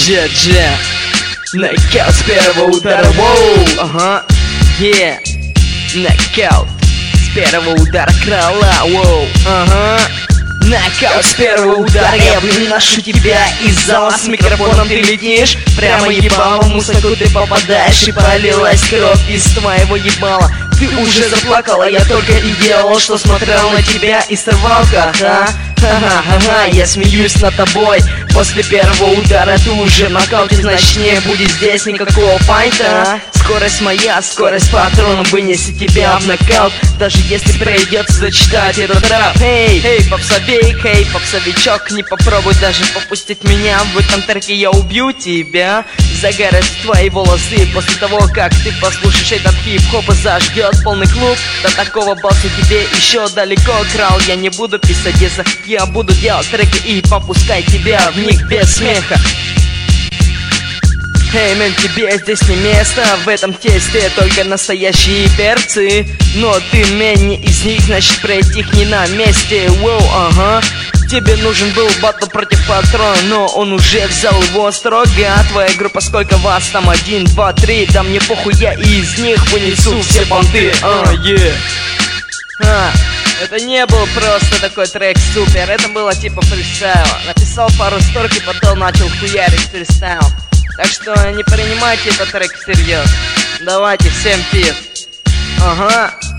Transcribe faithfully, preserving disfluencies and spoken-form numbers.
Дже-дже, нокаут с первого удара, воу, ага, е, нокаут с первого удара крыла, воу, ага. Нокаут с первого удара, я выношу тебя из зала. С микрофоном ты летишь, прямо ебалом в мусорку ты попадаешь. И полилась кровь из твоего ебала. Ты уже заплакала, я только и делал, что смотрел на тебя и сорвалка, ха. Ха-ха-ха, я смеюсь над тобой. После первого удара ты уже в нокауте, значит не будет здесь никакого файта. Скорость моя, скорость патрона вынесет тебя в нокаут, даже если придется зачитать этот рэп. Эй, эй, попсовик, эй, попсовичок, не попробуй даже попустить меня. В этом треке я убью тебя. Загорят твои волосы после того, как ты послушаешь этот хип-хоп и зажгет полный клуб. До такого босса тебе еще далеко, крал. Я не буду писать десах, я буду делать треки и попускать тебя в них без смеха. Эй, мен, тебе здесь не место, в этом тесте только настоящие перцы. Но ты менее из них, значит пройти их не на месте, воу, ага. Тебе нужен был батл против патрона, но он уже взял его строго. Твоя группа, сколько вас там? Один, два, три, да мне похуй, я из них вынесу все понты, а, е. А, это не был просто такой трек супер, это было типа фристайл. Написал пару строк и потом начал хуярить фристайл. Так что не принимайте этот трек всерьез. Давайте, всем пиз. Ага.